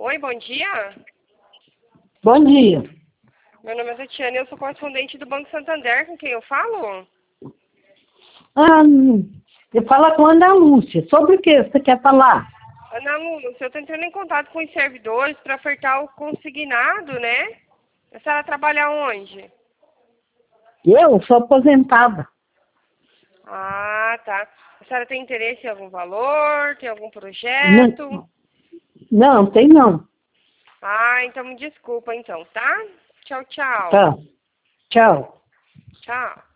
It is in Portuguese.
Oi, bom dia. Bom dia. Meu nome é Tatiana e eu sou correspondente do Banco Santander. Com quem eu falo? Ah, eu falo com a Ana Lúcia. Sobre o que você quer falar? Ana Lúcia, eu estou entrando em contato com os servidores para ofertar o consignado, né? A senhora trabalha onde? Eu sou aposentada. Ah, tá. A senhora tem interesse em algum valor? Tem algum projeto? Não, não, tem não. Ah, então me desculpa então, tá? Tchau, tchau. Tá. Tchau. Tchau.